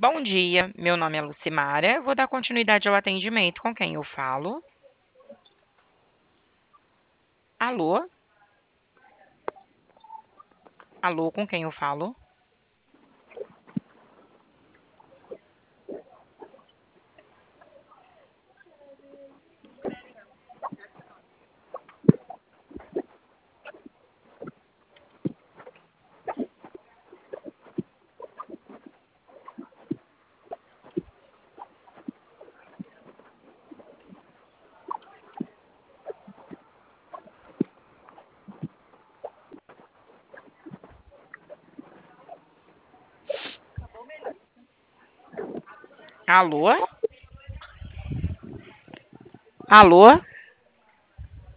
Bom dia, meu nome é Lucimara. Eu vou dar continuidade ao atendimento. Com quem eu falo? Alô? Alô, com quem eu falo? Alô? Alô?